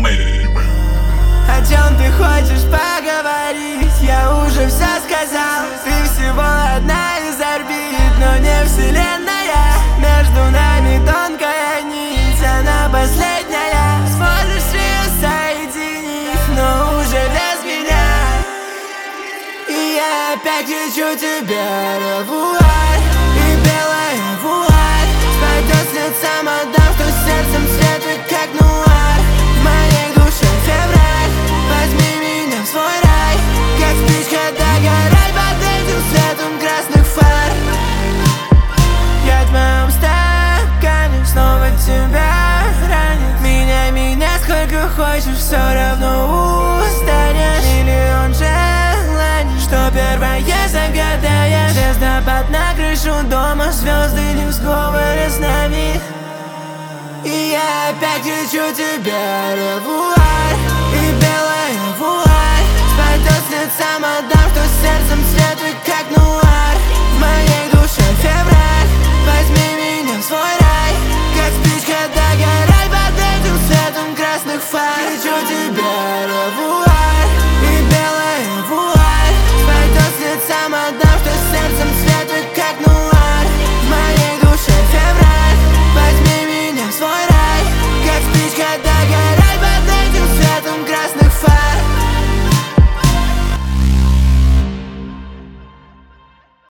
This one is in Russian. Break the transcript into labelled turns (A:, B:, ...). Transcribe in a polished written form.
A: О чем ты хочешь поговорить? Я уже все сказал. Ты всего одна из орбит, но не вселенная. Между нами тонкая нить, она последняя. Сможешь ее соединить, но уже без меня. И я опять кричу тебе ревуар, и белая вуаль спадет с лица мадам, кто сердцем светлый, как нуар. В моей душе февраль, возьми меня в свой рай, как спичка догорай под этим светом красных фар. Я в твоем стакане снова тебя ранит. Меня сколько хочешь, все равно устанешь. Миллион желаний, что первое загадаешь. Звездопад на крышу дома, звезды не в сговоре с нами. И я опять кричу тебе ревуар, и белая вуаль спадет с лица мадам, что сердцем светлый, как нуар.